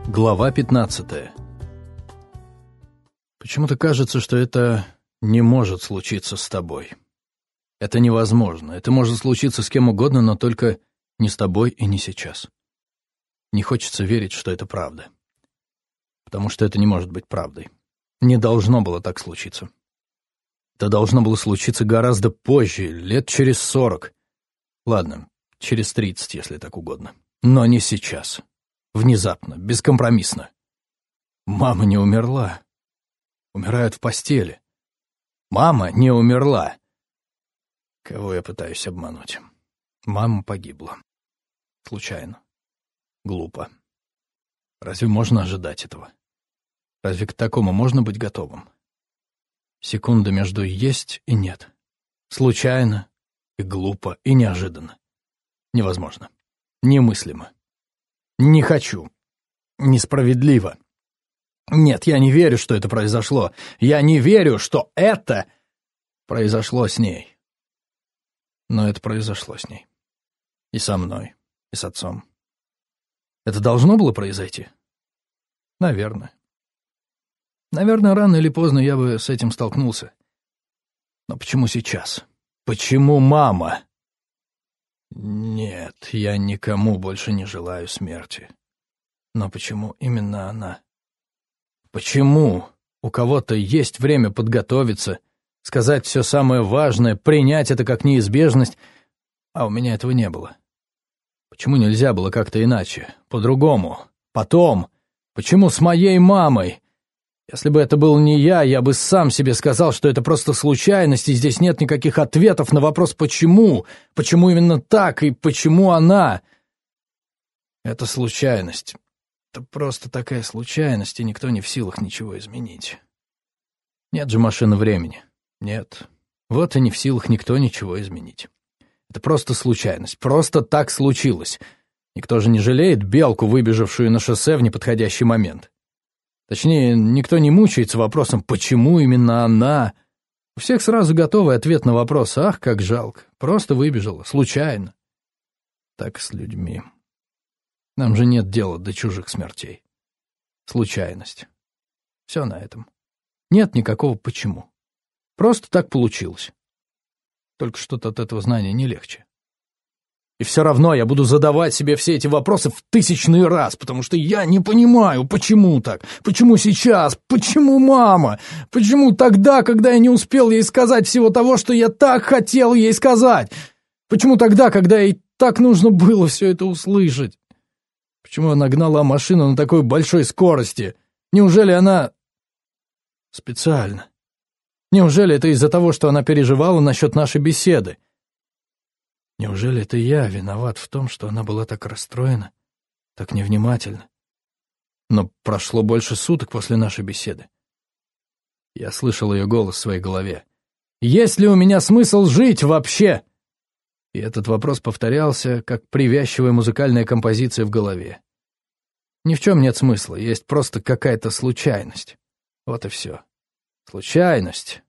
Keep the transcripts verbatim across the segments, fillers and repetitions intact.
Глава пятнадцатая. Почему-то кажется, что это не может случиться с тобой. Это невозможно. Это может случиться с кем угодно, но только не с тобой и не сейчас. Не хочется верить, что это правда. Потому что это не может быть правдой. Не должно было так случиться. Это должно было случиться гораздо позже, лет через сорок. Ладно, через тридцать, если так угодно. Но не сейчас. Внезапно, бескомпромиссно. Мама не умерла. Умирают в постели. Мама не умерла. Кого я пытаюсь обмануть? Мама погибла. Случайно. Глупо. Разве можно ожидать этого? Разве к такому можно быть готовым? Секунда между «есть» и «нет». Случайно и глупо и неожиданно. Невозможно. Немыслимо. Не хочу. Несправедливо. Нет, я не верю, что это произошло. Я не верю, что это произошло с ней. Но это произошло с ней. И со мной, и с отцом. Это должно было произойти? Наверное. Наверное, рано или поздно я бы с этим столкнулся. Но почему сейчас? Почему мама? Нет, я никому больше не желаю смерти. Но почему именно она? Почему у кого-то есть время подготовиться, сказать все самое важное, принять это как неизбежность, а у меня этого не было? Почему нельзя было как-то иначе, по-другому, потом? Почему с моей мамой? Если бы это был не я, я бы сам себе сказал, что это просто случайность, и здесь нет никаких ответов на вопрос «почему?», почему именно так и почему она? Это случайность. Это просто такая случайность, и никто не в силах ничего изменить. Нет же машины времени. Нет. Вот и не в силах никто ничего изменить. Это просто случайность. Просто так случилось. Никто же не жалеет белку, выбежавшую на шоссе в неподходящий момент. Точнее, никто не мучается вопросом, почему именно она. У всех сразу готовый ответ на вопрос: ах, как жалко, просто выбежала, случайно. Так и с людьми. Нам же нет дела до чужих смертей. Случайность. Все на этом. Нет никакого почему. Просто так получилось. Только что-то от этого знания не легче. И все равно я буду задавать себе все эти вопросы в тысячный раз, потому что я не понимаю, почему так, почему сейчас, почему мама, почему тогда, когда я не успел ей сказать всего того, что я так хотел ей сказать, почему тогда, когда ей так нужно было все это услышать, почему она гнала машину на такой большой скорости, неужели она специально, неужели это из-за того, что она переживала насчет нашей беседы? Неужели это я виноват в том, что она была так расстроена, так невнимательна? Но прошло больше суток после нашей беседы. Я слышал ее голос в своей голове. «Есть ли у меня смысл жить вообще?» И этот вопрос повторялся, как привязчивая музыкальная композиция в голове. Ни в чем нет смысла, есть просто какая-то случайность. Вот и все. Случайность.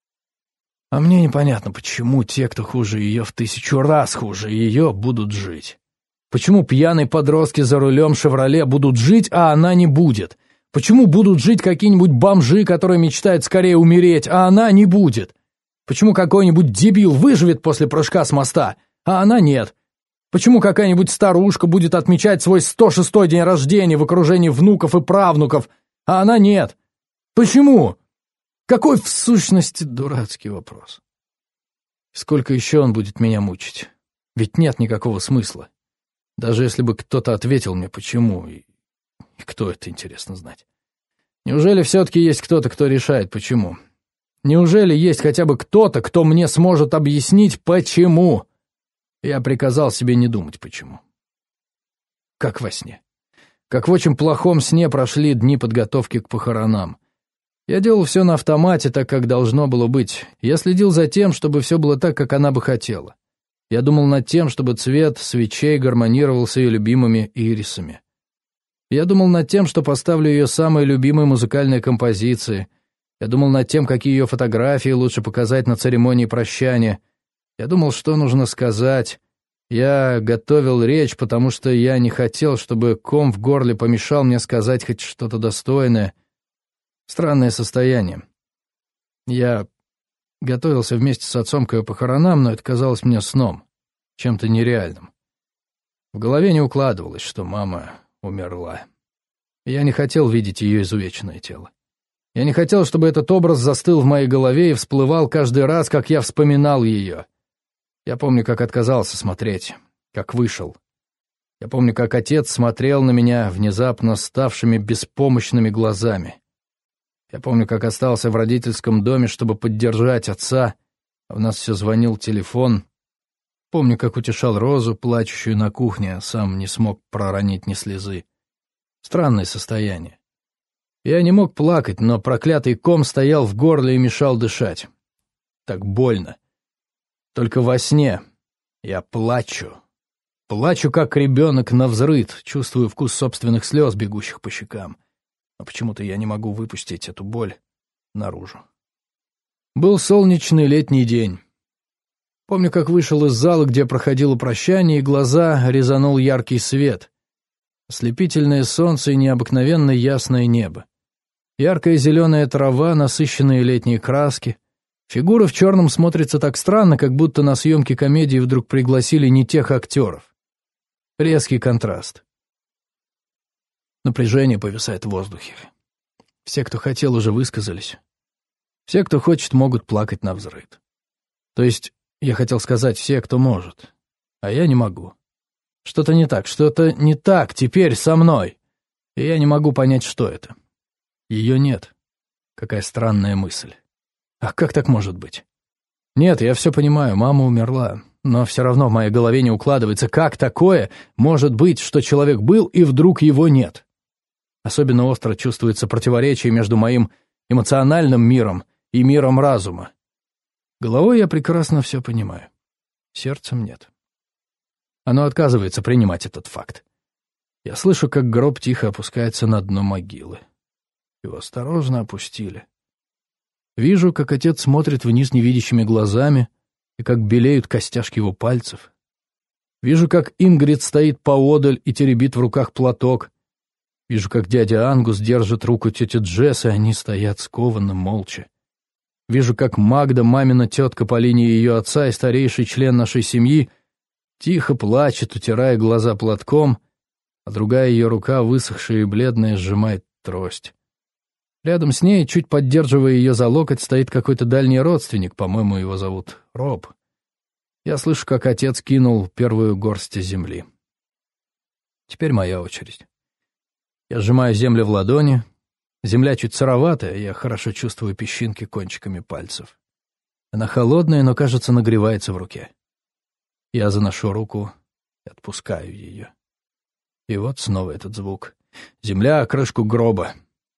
А мне непонятно, почему те, кто хуже ее в тысячу раз хуже ее, будут жить. Почему пьяные подростки за рулем «Шевроле» будут жить, а она не будет? Почему будут жить какие-нибудь бомжи, которые мечтают скорее умереть, а она не будет? Почему какой-нибудь дебил выживет после прыжка с моста, а она нет? Почему какая-нибудь старушка будет отмечать свой сто шестой день рождения в окружении внуков и правнуков, а она нет? Почему? Какой, в сущности, дурацкий вопрос. Сколько еще он будет меня мучить? Ведь нет никакого смысла. Даже если бы кто-то ответил мне, почему, и, и кто это, интересно знать. Неужели все-таки есть кто-то, кто решает, почему? Неужели есть хотя бы кто-то, кто мне сможет объяснить, почему? Я приказал себе не думать, почему. Как во сне. Как в очень плохом сне прошли дни подготовки к похоронам. Я делал все на автомате, так как должно было быть. Я следил за тем, чтобы все было так, как она бы хотела. Я думал над тем, чтобы цвет свечей гармонировал с ее любимыми ирисами. Я думал над тем, что поставлю ее самые любимые музыкальные композиции. Я думал над тем, какие ее фотографии лучше показать на церемонии прощания. Я думал, что нужно сказать. Я готовил речь, потому что я не хотел, чтобы ком в горле помешал мне сказать хоть что-то достойное. Странное состояние. Я готовился вместе с отцом к ее похоронам, но это казалось мне сном, чем-то нереальным. В голове не укладывалось, что мама умерла. Я не хотел видеть ее изувеченное тело. Я не хотел, чтобы этот образ застыл в моей голове и всплывал каждый раз, как я вспоминал ее. Я помню, как отказался смотреть, как вышел. Я помню, как отец смотрел на меня внезапно ставшими беспомощными глазами. Я помню, как остался в родительском доме, чтобы поддержать отца, а у нас все звонил телефон. Помню, как утешал Розу, плачущую на кухне, а сам не смог проронить ни слезы. Странное состояние. Я не мог плакать, но проклятый ком стоял в горле и мешал дышать. Так больно. Только во сне я плачу. Плачу, как ребенок навзрыд, чувствую вкус собственных слез, бегущих по щекам. Но почему-то я не могу выпустить эту боль наружу. Был солнечный летний день. Помню, как вышел из зала, где проходило прощание, и глаза резанул яркий свет. Ослепительное солнце и необыкновенно ясное небо. Яркая зеленая трава, насыщенные летние краски. Фигура в черном смотрится так странно, как будто на съемки комедии вдруг пригласили не тех актеров. Резкий контраст. Напряжение повисает в воздухе. Все, кто хотел, уже высказались. Все, кто хочет, могут плакать навзрыд. То есть, я хотел сказать, все, кто может. А я не могу. Что-то не так, что-то не так теперь со мной. И я не могу понять, что это. Ее нет. Какая странная мысль. Ах, как так может быть? Нет, я все понимаю, мама умерла. Но все равно в моей голове не укладывается, как такое может быть, что человек был, и вдруг его нет. Особенно остро чувствуется противоречие между моим эмоциональным миром и миром разума. Головой я прекрасно все понимаю. Сердцем нет. Оно отказывается принимать этот факт. Я слышу, как гроб тихо опускается на дно могилы. Его осторожно опустили. Вижу, как отец смотрит вниз невидящими глазами, и как белеют костяшки его пальцев. Вижу, как Ингрид стоит поодаль и теребит в руках платок. Вижу, как дядя Ангус держит руку тети Джесс, и они стоят скованно, молча. Вижу, как Магда, мамина тетка по линии ее отца и старейший член нашей семьи, тихо плачет, утирая глаза платком, а другая ее рука, высохшая и бледная, сжимает трость. Рядом с ней, чуть поддерживая ее за локоть, стоит какой-то дальний родственник, по-моему, его зовут Роб. Я слышу, как отец кинул первую горсть земли. Теперь моя очередь. Я сжимаю землю в ладони. Земля чуть сыроватая, я хорошо чувствую песчинки кончиками пальцев. Она холодная, но, кажется, нагревается в руке. Я заношу руку и отпускаю ее. И вот снова этот звук. Земля о крышку гроба.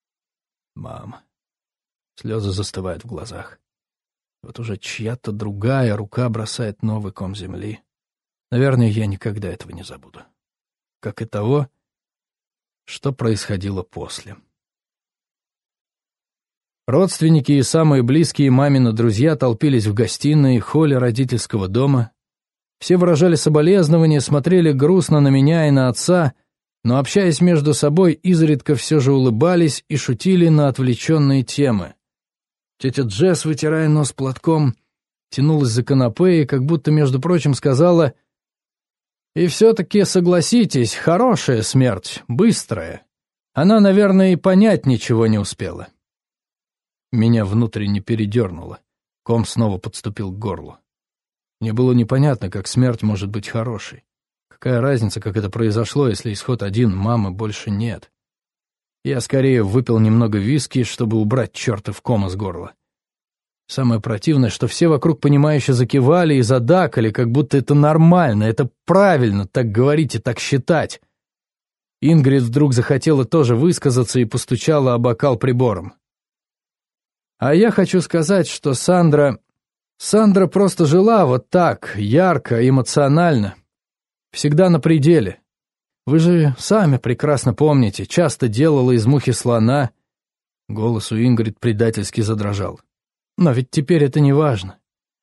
Мама. Слезы застывают в глазах. Вот уже чья-то другая рука бросает новый ком земли. Наверное, я никогда этого не забуду. Как и того, что происходило после. Родственники и самые близкие мамины друзья толпились в гостиной и холле родительского дома. Все выражали соболезнования, смотрели грустно на меня и на отца, но, общаясь между собой, изредка все же улыбались и шутили на отвлеченные темы. Тетя Джесс, вытирая нос платком, тянулась за канапе и, как будто, между прочим, сказала: «И все-таки, согласитесь, хорошая смерть, быстрая. Она, наверное, и понять ничего не успела». Меня внутренне передернуло. Ком снова подступил к горлу. Мне было непонятно, как смерть может быть хорошей. Какая разница, как это произошло, если исход один, мамы больше нет? Я скорее выпил немного виски, чтобы убрать чертов ком из горла. Самое противное, что все вокруг понимающе закивали и задакали, как будто это нормально, это правильно так говорить и так считать. Ингрид вдруг захотела тоже высказаться и постучала о бокал прибором. А я хочу сказать, что Сандра... Сандра просто жила вот так, ярко, эмоционально. Всегда на пределе. Вы же сами прекрасно помните, часто делала из мухи слона. Голос у Ингрид предательски задрожал. Но ведь теперь это не важно.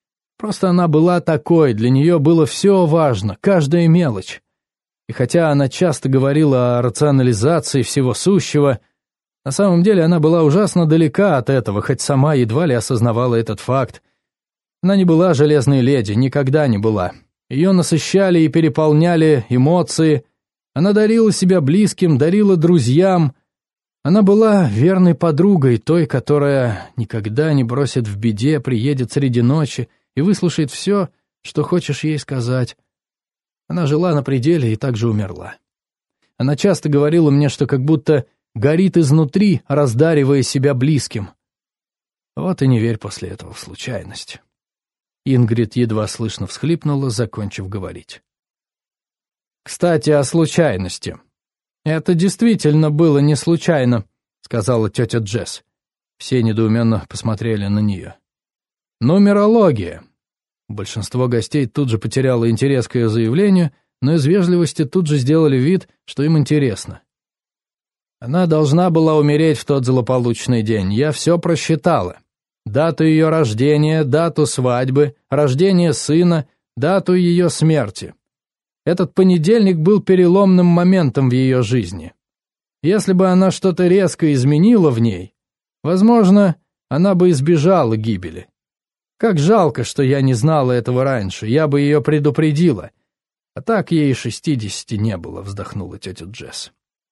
Просто она была такой, для нее было все важно, каждая мелочь. И хотя она часто говорила о рационализации всего сущего, на самом деле она была ужасно далека от этого, хоть сама едва ли осознавала этот факт. Она не была железной леди, никогда не была. Ее насыщали и переполняли эмоции. Она дарила себя близким, дарила друзьям. Она была верной подругой, той, которая никогда не бросит в беде, приедет среди ночи и выслушает все, что хочешь ей сказать. Она жила на пределе и также умерла. Она часто говорила мне, что как будто горит изнутри, раздаривая себя близким. Вот и не верь после этого в случайность. Ингрид едва слышно всхлипнула, закончив говорить. «Кстати, о случайности. Это действительно было не случайно», — сказала тетя Джесс. Все недоуменно посмотрели на нее. «Нумерология». Большинство гостей тут же потеряло интерес к ее заявлению, но из вежливости тут же сделали вид, что им интересно. Она должна была умереть в тот злополучный день. Я все просчитала. Дату ее рождения, дату свадьбы, рождение сына, дату ее смерти. Этот понедельник был переломным моментом в ее жизни. Если бы она что-то резко изменила в ней, возможно, она бы избежала гибели. Как жалко, что я не знала этого раньше, я бы ее предупредила. А так ей и шестидесяти не было, вздохнула тетя Джесс.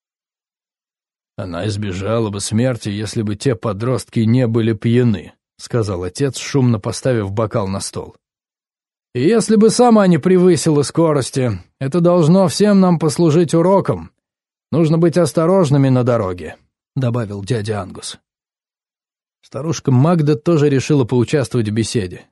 Она избежала бы смерти, если бы те подростки не были пьяны, сказал отец, шумно поставив бокал на стол. И если бы сама не превысила скорости, это должно всем нам послужить уроком. Нужно быть осторожными на дороге, добавил дядя Ангус. Старушка Магда тоже решила поучаствовать в беседе.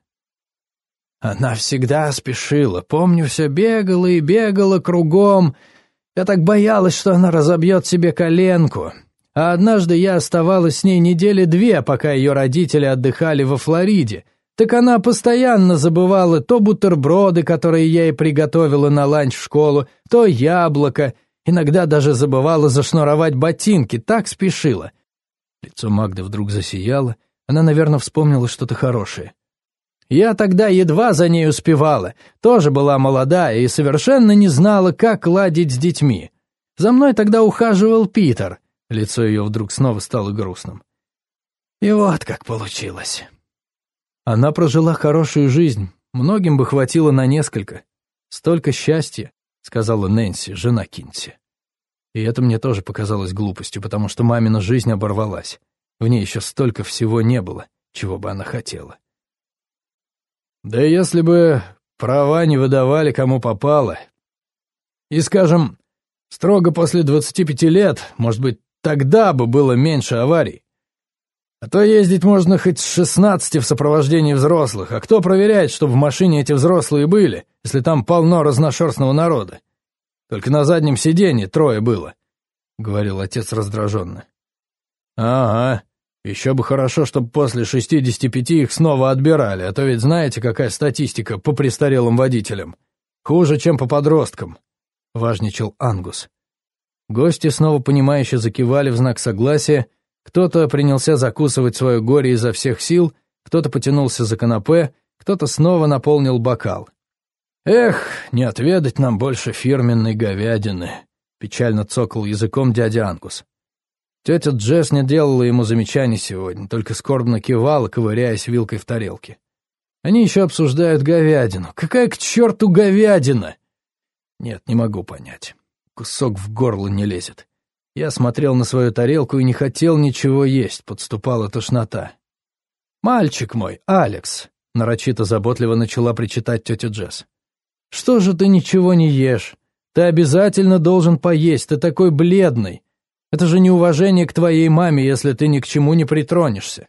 Она всегда спешила, помню, все бегала и бегала кругом. Я так боялась, что она разобьет себе коленку. А однажды я оставалась с ней недели две, пока ее родители отдыхали во Флориде. Так она постоянно забывала то бутерброды, которые я ей приготовила на ланч в школу, то яблоко. Иногда даже забывала зашнуровать ботинки, так спешила. Лицо Магды вдруг засияло. Она, наверное, вспомнила что-то хорошее. Я тогда едва за ней успевала, тоже была молодая и совершенно не знала, как ладить с детьми. За мной тогда ухаживал Питер. Лицо ее вдруг снова стало грустным. И вот как получилось. Она прожила хорошую жизнь, многим бы хватило на несколько. Столько счастья, сказала Нэнси, жена Кинси. И это мне тоже показалось глупостью, потому что мамина жизнь оборвалась. В ней еще столько всего не было, чего бы она хотела. Да если бы права не выдавали, кому попало. И, скажем, строго после двадцати пяти лет, может быть, тогда бы было меньше аварий. А то ездить можно хоть с шестнадцати в сопровождении взрослых, а кто проверяет, чтобы в машине эти взрослые были, если там полно разношерстного народа? Только на заднем сиденье трое было, — говорил отец раздраженно. Ага. Еще бы хорошо, чтобы после шестидесяти пяти их снова отбирали, а то ведь знаете, какая статистика по престарелым водителям. Хуже, чем по подросткам, — важничал Ангус. Гости снова понимающе закивали в знак согласия, кто-то принялся закусывать свое горе изо всех сил, кто-то потянулся за канапе, кто-то снова наполнил бокал. «Эх, не отведать нам больше фирменной говядины», — печально цокал языком дядя Ангус. Тетя Джесс не делала ему замечаний сегодня, только скорбно кивала, ковыряясь вилкой в тарелке. Они еще обсуждают говядину. Какая к черту говядина? Нет, не могу понять. Кусок в горло не лезет. Я смотрел на свою тарелку и не хотел ничего есть, подступала тошнота. «Мальчик мой, Алекс», — нарочито заботливо начала причитать тетя Джесс. «Что же ты ничего не ешь? Ты обязательно должен поесть, ты такой бледный. Это же неуважение к твоей маме, если ты ни к чему не притронешься».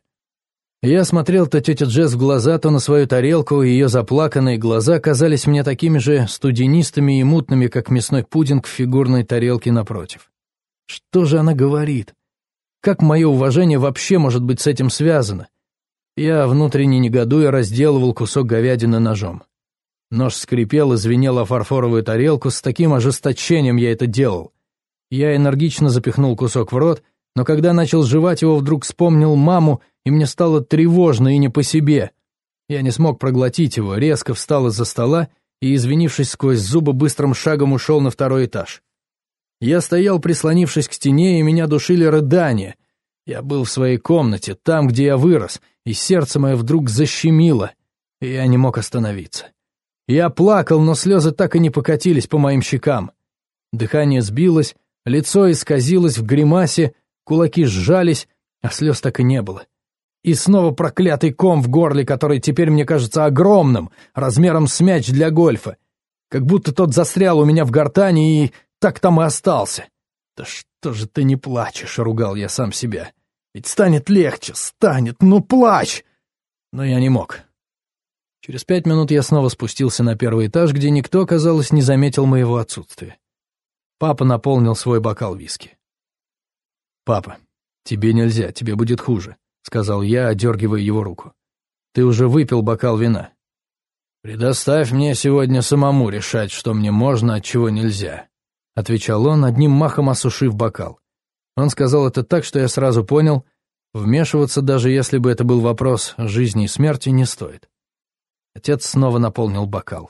Я смотрел то тетя Джесс в глаза, то на свою тарелку, и ее заплаканные глаза казались мне такими же студенистыми и мутными, как мясной пудинг в фигурной тарелке напротив. Что же она говорит? Как мое уважение вообще может быть с этим связано? Я, внутренне негодуя, разделывал кусок говядины ножом. Нож скрипел и звенел о фарфоровую тарелку, с таким ожесточением я это делал. Я энергично запихнул кусок в рот, но когда начал жевать его, вдруг вспомнил маму, и мне стало тревожно и не по себе. Я не смог проглотить его, резко встал из-за стола и, извинившись сквозь зубы, быстрым шагом ушел на второй этаж. Я стоял, прислонившись к стене, и меня душили рыдания. Я был в своей комнате, там, где я вырос, и сердце мое вдруг защемило, и я не мог остановиться. Я плакал, но слезы так и не покатились по моим щекам. Дыхание сбилось, лицо исказилось в гримасе, кулаки сжались, а слез так и не было. И снова проклятый ком в горле, который теперь мне кажется огромным, размером с мяч для гольфа. Как будто тот застрял у меня в гортани и так там и остался. «Да что же ты не плачешь?» — ругал я сам себя. «Ведь станет легче, станет, ну плачь!» Но я не мог. Через пять минут я снова спустился на первый этаж, где никто, казалось, не заметил моего отсутствия. Папа наполнил свой бокал виски. «Папа, тебе нельзя, тебе будет хуже», — сказал я, одергивая его руку. «Ты уже выпил бокал вина. Предоставь мне сегодня самому решать, что мне можно, а чего нельзя», — отвечал он, одним махом осушив бокал. Он сказал это так, что я сразу понял, вмешиваться, даже если бы это был вопрос жизни и смерти, не стоит. Отец снова наполнил бокал.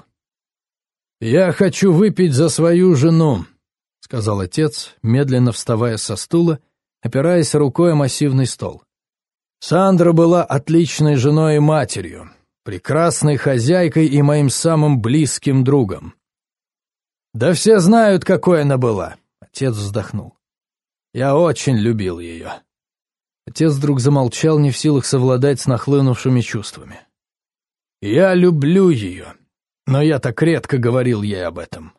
«Я хочу выпить за свою жену», — сказал отец, медленно вставая со стула, опираясь рукой о массивный стол. «Сандра была отличной женой и матерью, прекрасной хозяйкой и моим самым близким другом. Да все знают, какой она была», — отец вздохнул. «Я очень любил ее». Отец вдруг замолчал, не в силах совладать с нахлынувшими чувствами. «Я люблю ее, но я так редко говорил ей об этом.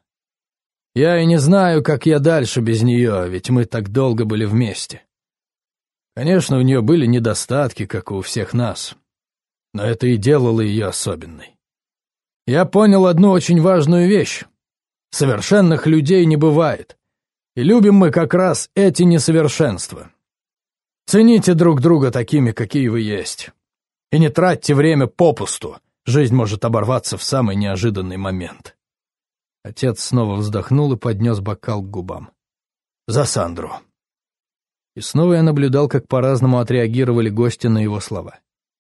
Я и не знаю, как я дальше без нее, ведь мы так долго были вместе. Конечно, у нее были недостатки, как и у всех нас, но это и делало ее особенной. Я понял одну очень важную вещь. Совершенных людей не бывает, и любим мы как раз эти несовершенства. Цените друг друга такими, какие вы есть, и не тратьте время попусту, жизнь может оборваться в самый неожиданный момент». Отец снова вздохнул и поднес бокал к губам. «За Сандру». И снова я наблюдал, как по-разному отреагировали гости на его слова.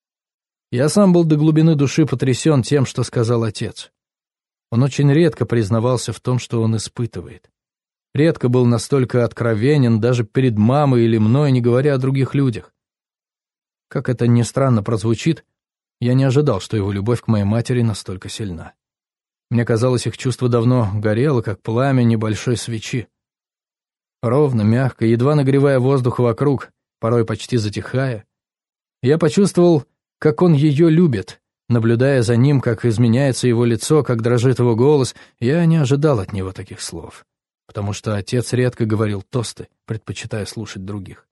Я сам был до глубины души потрясен тем, что сказал отец. Он очень редко признавался в том, что он испытывает. Редко был настолько откровенен даже перед мамой или мной, не говоря о других людях. Как это ни странно прозвучит, я не ожидал, что его любовь к моей матери настолько сильна. Мне казалось, их чувство давно горело, как пламя небольшой свечи. Ровно, мягко, едва нагревая воздух вокруг, порой почти затихая, я почувствовал, как он ее любит. Наблюдая за ним, как изменяется его лицо, как дрожит его голос, я не ожидал от него таких слов, потому что отец редко говорил тосты, предпочитая слушать других.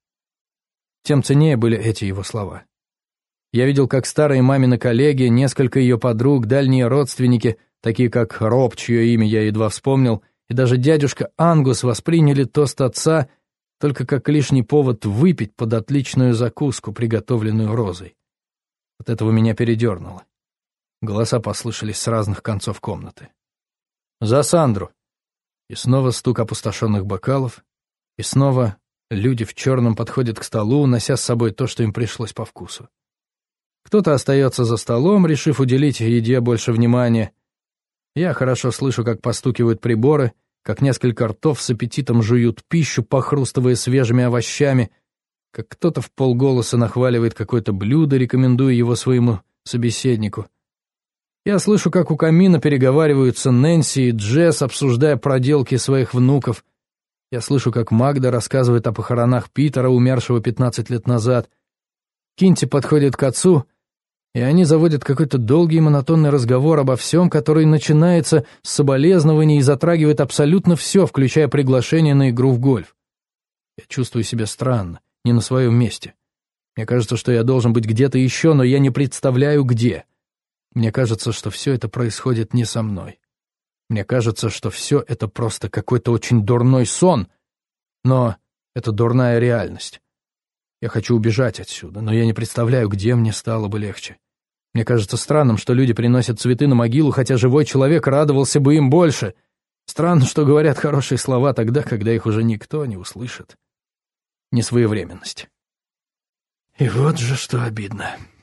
Тем ценнее были эти его слова. Я видел, как старые мамины коллеги, несколько ее подруг, дальние родственники, такие как Роб, чье имя я едва вспомнил, и даже дядюшка Ангус восприняли тост отца только как лишний повод выпить под отличную закуску, приготовленную Розой. От этого меня передернуло. Голоса послышались с разных концов комнаты. «За Сандру!» И снова стук опустошенных бокалов, и снова люди в черном подходят к столу, унося с собой то, что им пришлось по вкусу. Кто-то остается за столом, решив уделить еде больше внимания. Я хорошо слышу, как постукивают приборы, как несколько ртов с аппетитом жуют пищу, похрустывая свежими овощами, как кто-то вполголоса нахваливает какое-то блюдо, рекомендуя его своему собеседнику. Я слышу, как у камина переговариваются Нэнси и Джесс, обсуждая проделки своих внуков. Я слышу, как Магда рассказывает о похоронах Питера, умершего пятнадцать лет назад. Кинти подходит к отцу, и они заводят какой-то долгий и монотонный разговор обо всем, который начинается с соболезнований и затрагивает абсолютно все, включая приглашение на игру в гольф. Я чувствую себя странно, не на своем месте. Мне кажется, что я должен быть где-то еще, но я не представляю, где. Мне кажется, что все это происходит не со мной. Мне кажется, что все это просто какой-то очень дурной сон, но это дурная реальность. Я хочу убежать отсюда, но я не представляю, где мне стало бы легче. Мне кажется странным, что люди приносят цветы на могилу, хотя живой человек радовался бы им больше. Странно, что говорят хорошие слова тогда, когда их уже никто не услышит. Несвоевременность. И вот же что обидно.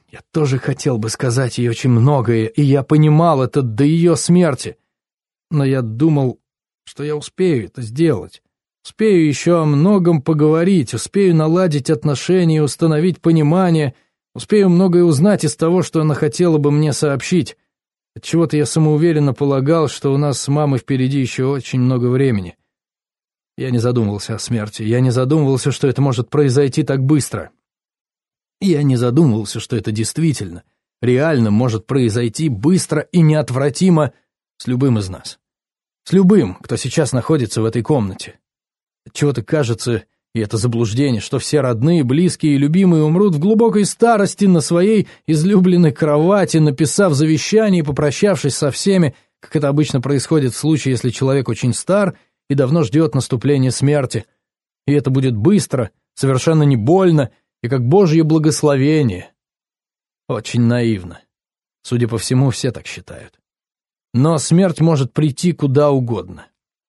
Я тоже хотел бы сказать ей очень многое, и я понимал это до ее смерти. Но я думал, что я успею это сделать. Успею еще о многом поговорить, успею наладить отношения, установить понимание, успею многое узнать из того, что она хотела бы мне сообщить. Отчего-то я самоуверенно полагал, что у нас с мамой впереди еще очень много времени. Я не задумывался о смерти, я не задумывался, что это может произойти так быстро. Я не задумывался, что это действительно, реально может произойти быстро и неотвратимо с любым из нас. С любым, кто сейчас находится в этой комнате. Отчего-то кажется, и это заблуждение, что все родные, близкие и любимые умрут в глубокой старости на своей излюбленной кровати, написав завещание и попрощавшись со всеми, как это обычно происходит в случае, если человек очень стар и давно ждет наступления смерти. И это будет быстро, совершенно не больно, и как Божье благословение. Очень наивно. Судя по всему, все так считают. Но смерть может прийти куда угодно.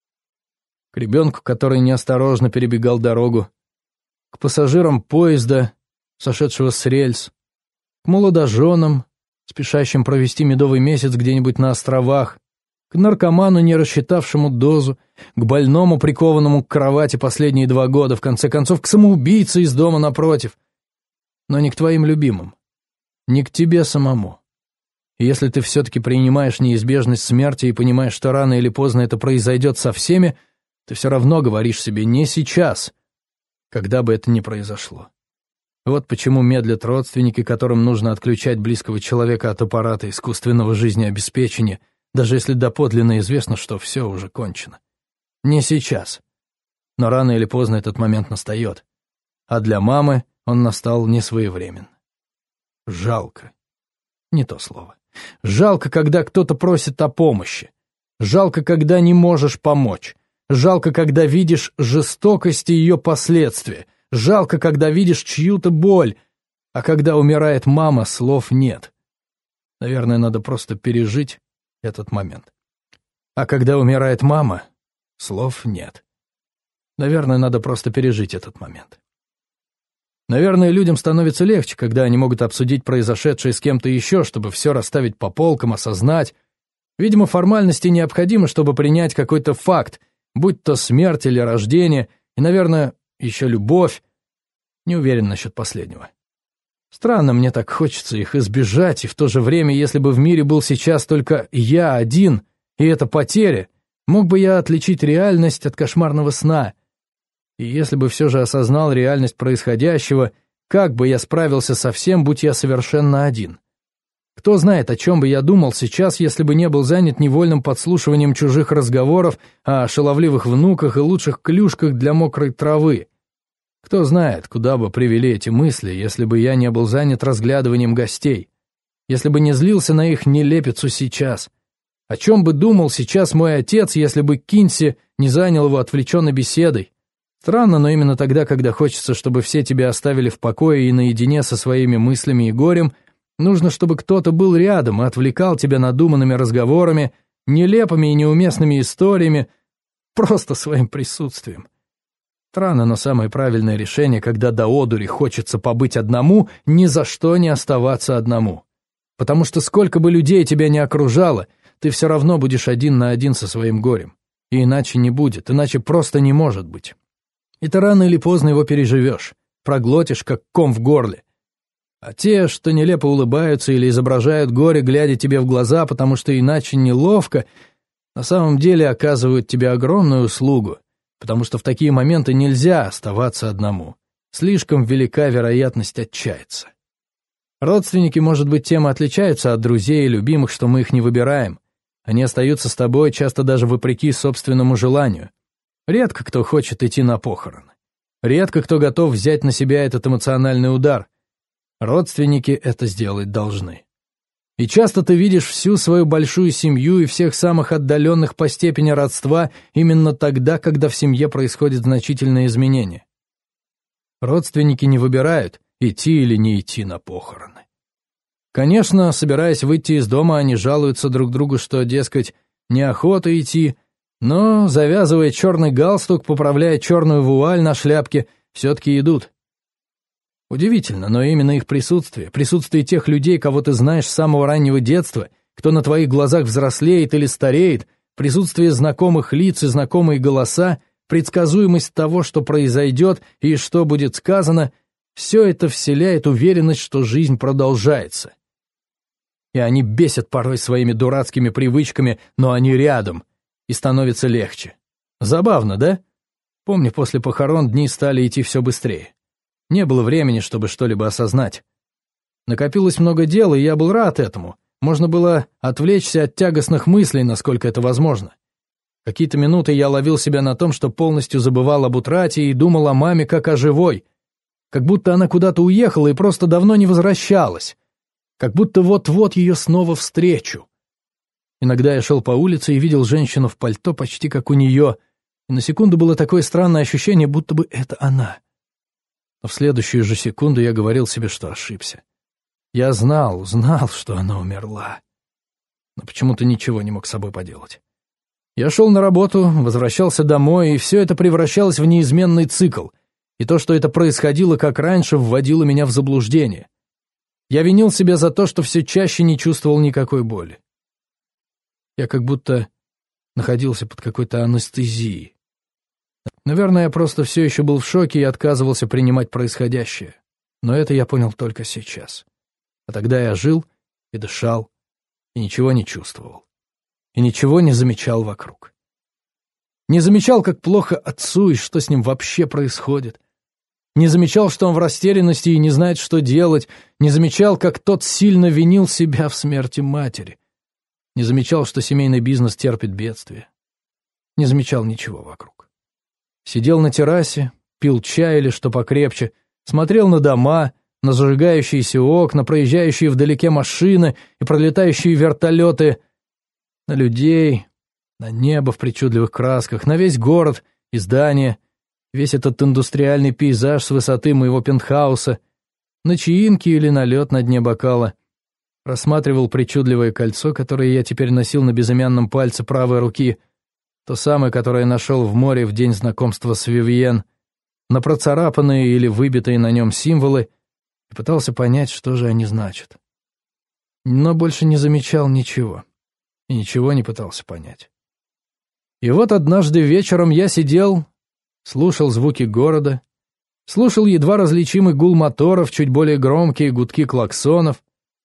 К ребенку, который неосторожно перебегал дорогу, к пассажирам поезда, сошедшего с рельс, к молодоженам, спешащим провести медовый месяц где-нибудь на островах, к наркоману, не рассчитавшему дозу, к больному, прикованному к кровати последние два года, в конце концов, к самоубийце из дома напротив. Но не к твоим любимым, не к тебе самому. И если ты все-таки принимаешь неизбежность смерти и понимаешь, что рано или поздно это произойдет со всеми, ты все равно говоришь себе «не сейчас», когда бы это ни произошло. Вот почему медлят родственники, которым нужно отключать близкого человека от аппарата искусственного жизнеобеспечения, даже если доподлинно известно, что все уже кончено. Не сейчас. Но рано или поздно этот момент настает. А для мамы он настал несвоевременно. Жалко. Не то слово. Жалко, когда кто-то просит о помощи. Жалко, когда не можешь помочь. Жалко, когда видишь жестокость и ее последствия. Жалко, когда видишь чью-то боль. А когда умирает мама, слов нет. Наверное, надо просто пережить этот момент. А когда умирает мама, слов нет. Наверное, надо просто пережить этот момент. Наверное, людям становится легче, когда они могут обсудить произошедшее с кем-то еще, чтобы все расставить по полкам, осознать. Видимо, формальности необходимы, чтобы принять какой-то факт, будь то смерть или рождение, и, наверное, еще любовь. Не уверен насчет последнего. Странно, мне так хочется их избежать, и в то же время, если бы в мире был сейчас только я один, и это потеря, мог бы я отличить реальность от кошмарного сна. И если бы все же осознал реальность происходящего, как бы я справился со всем, будь я совершенно один? Кто знает, о чем бы я думал сейчас, если бы не был занят невольным подслушиванием чужих разговоров о шаловливых внуках и лучших клюшках для мокрой травы? Кто знает, куда бы привели эти мысли, если бы я не был занят разглядыванием гостей, если бы не злился на их нелепицу сейчас? О чем бы думал сейчас мой отец, если бы Кинси не занял его отвлеченной беседой? Странно, но именно тогда, когда хочется, чтобы все тебя оставили в покое и наедине со своими мыслями и горем, нужно, чтобы кто-то был рядом и отвлекал тебя надуманными разговорами, нелепыми и неуместными историями, просто своим присутствием. Странно, но самое правильное решение, когда до одури хочется побыть одному, ни за что не оставаться одному. Потому что сколько бы людей тебя не окружало, ты все равно будешь один на один со своим горем. И иначе не будет, иначе просто не может быть. И ты рано или поздно его переживешь, проглотишь, как ком в горле. А те, что нелепо улыбаются или изображают горе, глядя тебе в глаза, потому что иначе неловко, на самом деле оказывают тебе огромную услугу, потому что в такие моменты нельзя оставаться одному. Слишком велика вероятность отчаяться. Родственники, может быть, тем и отличаются от друзей и любимых, что мы их не выбираем. Они остаются с тобой, часто даже вопреки собственному желанию. Редко кто хочет идти на похороны. Редко кто готов взять на себя этот эмоциональный удар. Родственники это сделать должны. И часто ты видишь всю свою большую семью и всех самых отдаленных по степени родства именно тогда, когда в семье происходят значительные изменения. Родственники не выбирают, идти или не идти на похороны. Конечно, собираясь выйти из дома, они жалуются друг другу, что, дескать, неохота идти, но, завязывая черный галстук, поправляя черную вуаль на шляпке, все-таки идут. Удивительно, но именно их присутствие, присутствие тех людей, кого ты знаешь с самого раннего детства, кто на твоих глазах взрослеет или стареет, присутствие знакомых лиц и знакомые голоса, предсказуемость того, что произойдет и что будет сказано, все это вселяет уверенность, что жизнь продолжается. И они бесят порой своими дурацкими привычками, но они рядом, и становится легче. Забавно, да? Помню, после похорон дни стали идти все быстрее. Не было времени, чтобы что-либо осознать. Накопилось много дел, и я был рад этому. Можно было отвлечься от тягостных мыслей, насколько это возможно. Какие-то минуты я ловил себя на том, что полностью забывал об утрате и думал о маме как о живой. Как будто она куда-то уехала и просто давно не возвращалась. Как будто вот-вот ее снова встречу. Иногда я шел по улице и видел женщину в пальто почти как у нее, и на секунду было такое странное ощущение, будто бы это она. Но в следующую же секунду я говорил себе, что ошибся. Я знал, знал, что она умерла. Но почему-то ничего не мог с собой поделать. Я шел на работу, возвращался домой, и все это превращалось в неизменный цикл. И то, что это происходило как раньше, вводило меня в заблуждение. Я винил себя за то, что все чаще не чувствовал никакой боли. Я как будто находился под какой-то анестезией. Наверное, я просто все еще был в шоке и отказывался принимать происходящее. Но это я понял только сейчас. А тогда я жил и дышал, и ничего не чувствовал. И ничего не замечал вокруг. Не замечал, как плохо отцу и что с ним вообще происходит. Не замечал, что он в растерянности и не знает, что делать. Не замечал, как тот сильно винил себя в смерти матери. Не замечал, что семейный бизнес терпит бедствие. Не замечал ничего вокруг. Сидел на террасе, пил чай или что покрепче, смотрел на дома, на зажигающиеся окна, проезжающие вдалеке машины и пролетающие вертолеты, на людей, на небо в причудливых красках, на весь город и здания, весь этот индустриальный пейзаж с высоты моего пентхауса, на чаинки или на лед на дне бокала. Рассматривал причудливое кольцо, которое я теперь носил на безымянном пальце правой руки, то самое, которое нашел в море в день знакомства с Вивьен, на процарапанные или выбитые на нем символы, и пытался понять, что же они значат. Но больше не замечал ничего, и ничего не пытался понять. И вот однажды вечером я сидел, слушал звуки города, слушал едва различимый гул моторов, чуть более громкие гудки клаксонов,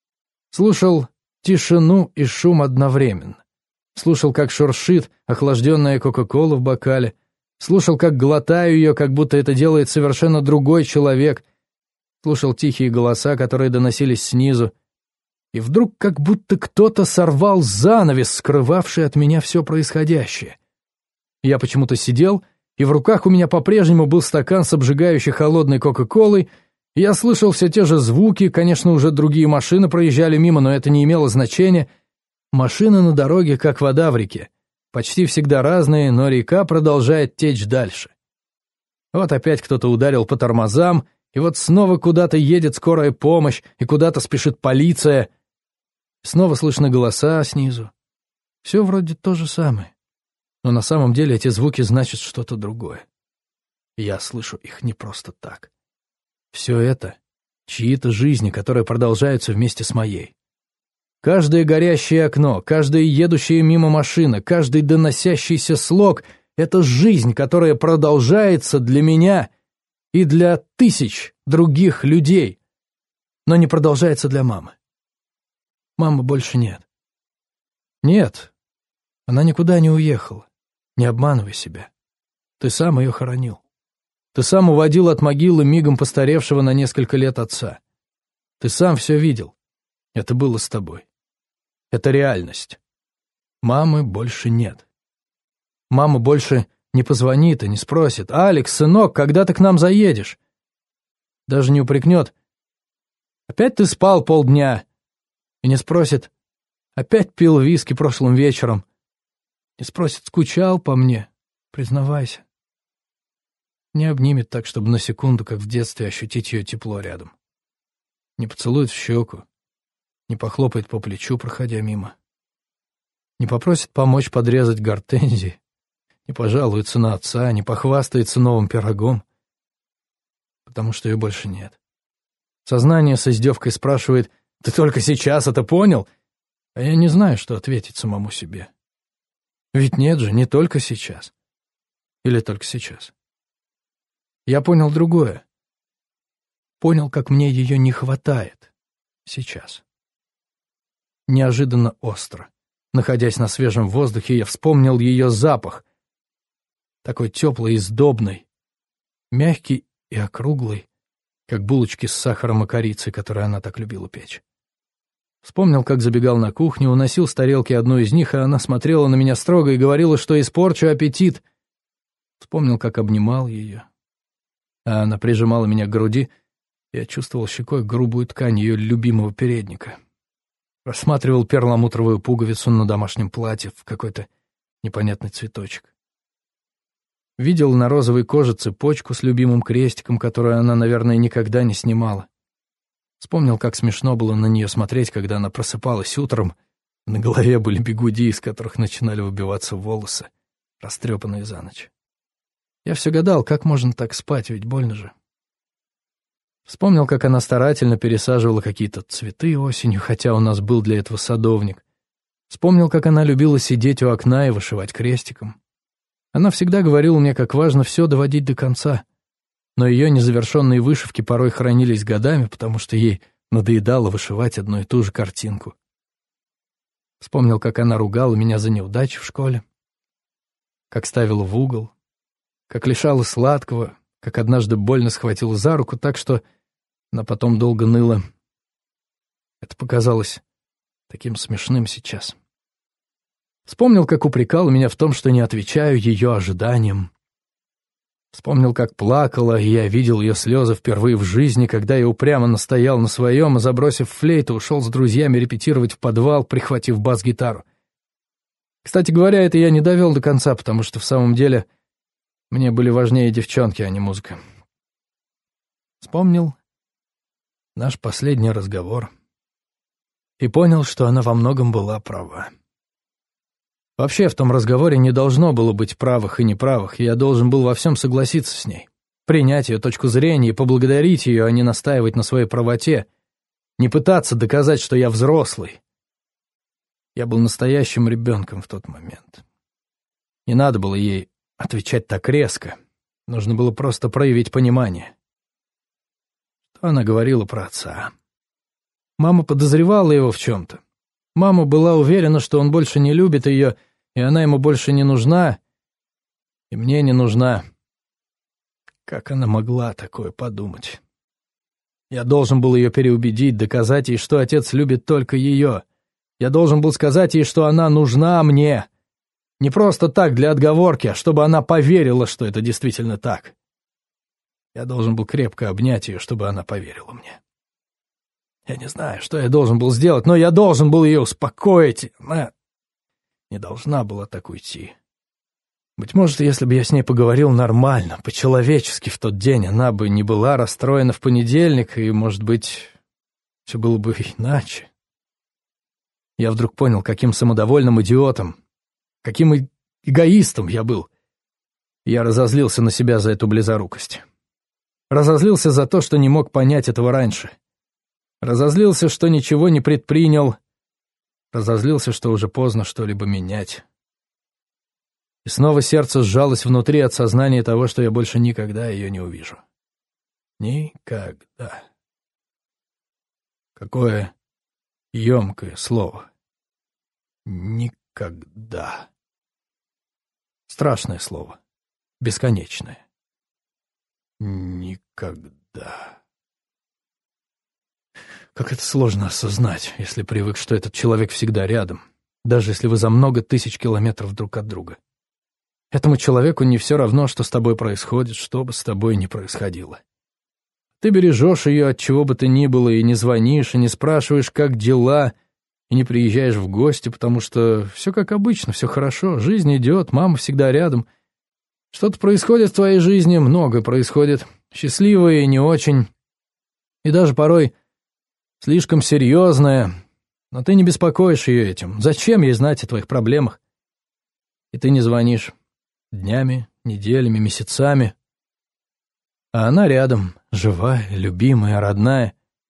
слушал тишину и шум одновременно. Слушал, как шуршит охлажденная кока-кола в бокале, слушал, как глотаю ее, как будто это делает совершенно другой человек, слушал тихие голоса, которые доносились снизу, и вдруг как будто кто-то сорвал занавес, скрывавший от меня все происходящее. Я почему-то сидел, и в руках у меня по-прежнему был стакан с обжигающей холодной кока-колой, и я слышал все те же звуки, конечно, уже другие машины проезжали мимо, но это не имело значения. Машины на дороге, как вода в реке, почти всегда разные, но река продолжает течь дальше. Вот опять кто-то ударил по тормозам, и вот снова куда-то едет скорая помощь, и куда-то спешит полиция. Снова слышны голоса снизу. Все вроде то же самое. Но на самом деле эти звуки значат что-то другое. И я слышу их не просто так. Все это — чьи-то жизни, которые продолжаются вместе с моей. Каждое горящее окно, каждая едущая мимо машина, каждый доносящийся слог — это жизнь, которая продолжается для меня и для тысяч других людей, но не продолжается для мамы. Мамы больше нет. Нет, она никуда не уехала. Не обманывай себя. Ты сам ее хоронил. Ты сам уводил от могилы мигом постаревшего на несколько лет отца. Ты сам все видел. Это было с тобой. Это реальность. Мамы больше нет. Мама больше не позвонит и не спросит: «Алекс, сынок, когда ты к нам заедешь?» Даже не упрекнет: «Опять ты спал полдня?» И не спросит: «Опять пил виски прошлым вечером?» Не спросит: «Скучал по мне? Признавайся». Не обнимет так, чтобы на секунду, как в детстве, ощутить ее тепло рядом. Не поцелует в щеку, не похлопает по плечу, проходя мимо. Не попросит помочь подрезать гортензии, не пожалуется на отца, не похвастается новым пирогом, потому что ее больше нет. Сознание с издевкой спрашивает: «Ты только сейчас это понял?» А я не знаю, что ответить самому себе. Ведь нет же, не только сейчас. Или только сейчас. Я понял другое. Понял, как мне ее не хватает сейчас. Неожиданно остро. Находясь на свежем воздухе, я вспомнил ее запах. Такой теплый и сдобный, мягкий и округлый, как булочки с сахаром и корицей, которые она так любила печь. Вспомнил, как забегал на кухню, уносил с тарелки одну из них, а она смотрела на меня строго и говорила, что испорчу аппетит. Вспомнил, как обнимал ее, а она прижимала меня к груди. Я чувствовал щекой грубую ткань ее любимого передника. Рассматривал перламутровую пуговицу на домашнем платье в какой-то непонятный цветочек. Видел на розовой коже цепочку с любимым крестиком, которую она, наверное, никогда не снимала. Вспомнил, как смешно было на нее смотреть, когда она просыпалась утром. На голове были бигуди, из которых начинали выбиваться волосы, растрепанные за ночь. Я все гадал, как можно так спать, ведь больно же. Вспомнил, как она старательно пересаживала какие-то цветы осенью, хотя у нас был для этого садовник. Вспомнил, как она любила сидеть у окна и вышивать крестиком. Она всегда говорила мне, как важно все доводить до конца. Но ее незавершенные вышивки порой хранились годами, потому что ей надоедало вышивать одну и ту же картинку. Вспомнил, как она ругала меня за неудачи в школе, как ставила в угол, как лишала сладкого, как однажды больно схватила за руку так, что она потом долго ныла. Это показалось таким смешным сейчас. Вспомнил, как упрекала меня в том, что не отвечаю ее ожиданиям. Вспомнил, как плакала, и я видел ее слезы впервые в жизни, когда я упрямо настоял на своем, и, забросив флейту, ушел с друзьями репетировать в подвал, прихватив бас-гитару. Кстати говоря, это я не довел до конца, потому что в самом деле мне были важнее девчонки, а не музыка. Вспомнил наш последний разговор и понял, что она во многом была права. Вообще, в том разговоре не должно было быть правых и неправых, и я должен был во всем согласиться с ней, принять ее точку зрения и поблагодарить ее, а не настаивать на своей правоте, не пытаться доказать, что я взрослый. Я был настоящим ребенком в тот момент. Не надо было ей отвечать так резко, нужно было просто проявить понимание. Что она говорила про отца? Мама подозревала его в чем-то. Мама была уверена, что он больше не любит ее, и она ему больше не нужна, и мне не нужна. Как она могла такое подумать? Я должен был ее переубедить, доказать ей, что отец любит только ее. Я должен был сказать ей, что она нужна мне. Не просто так, для отговорки, а чтобы она поверила, что это действительно так. Я должен был крепко обнять ее, чтобы она поверила мне. Я не знаю, что я должен был сделать, но я должен был ее успокоить. Она не должна была так уйти. Быть может, если бы я с ней поговорил нормально, по-человечески в тот день, она бы не была расстроена в понедельник, и, может быть, все было бы иначе. Я вдруг понял, каким самодовольным идиотом, каким и- эгоистом я был. Я разозлился на себя за эту близорукость. Разозлился за то, что не мог понять этого раньше. Разозлился, что ничего не предпринял. Разозлился, что уже поздно что-либо менять. И снова сердце сжалось внутри от сознания того, что я больше никогда ее не увижу. Никогда. Какое емкое слово. Никогда. Страшное слово. Бесконечное. Никогда. Как это сложно осознать, если привык, что этот человек всегда рядом, даже если вы за много тысяч километров друг от друга. Этому человеку не все равно, что с тобой происходит, что бы с тобой ни происходило. Ты бережешь ее от чего бы то ни было, и не звонишь, и не спрашиваешь, как дела, и не приезжаешь в гости, потому что все как обычно, все хорошо, жизнь идет, мама всегда рядом. Что-то происходит в твоей жизни, многое происходит, счастливое и не очень, и даже порой слишком серьезное, но ты не беспокоишь ее этим. Зачем ей знать о твоих проблемах? И ты не звонишь днями, неделями, месяцами. А она рядом, живая, любимая, родная.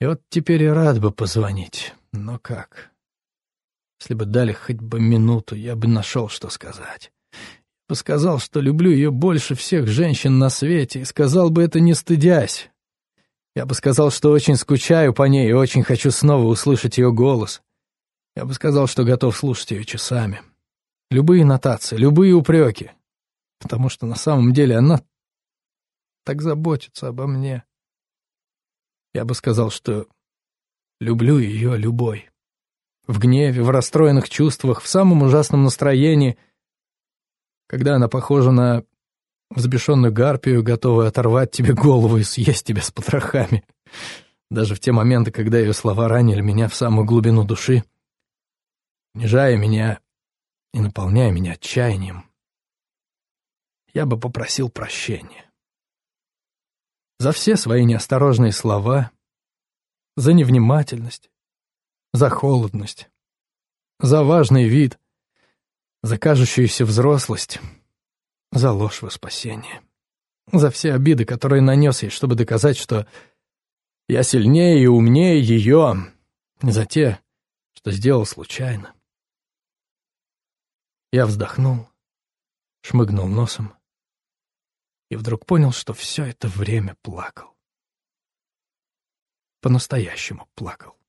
И вот теперь и рад бы позвонить, но как? Если бы дали хоть бы минуту, я бы нашел, что сказать. Я бы сказал, что люблю ее больше всех женщин на свете, и сказал бы это не стыдясь. Я бы сказал, что очень скучаю по ней и очень хочу снова услышать ее голос. Я бы сказал, что готов слушать ее часами. Любые нотации, любые упреки. Потому что на самом деле она так заботится обо мне. Я бы сказал, что люблю ее любой. В гневе, в расстроенных чувствах, в самом ужасном настроении, когда она похожа на взбешенную гарпию, готовая оторвать тебе голову и съесть тебя с потрохами. Даже в те моменты, когда ее слова ранили меня в самую глубину души, унижая меня и наполняя меня отчаянием, я бы попросил прощения. За все свои неосторожные слова, за невнимательность, за холодность, за важный вид, за кажущуюся взрослость, за ложь во спасение, за все обиды, которые нанес ей, чтобы доказать, что я сильнее и умнее ее, за те, что сделал случайно. Я вздохнул, шмыгнул носом и вдруг понял, что все это время плакал. По-настоящему плакал.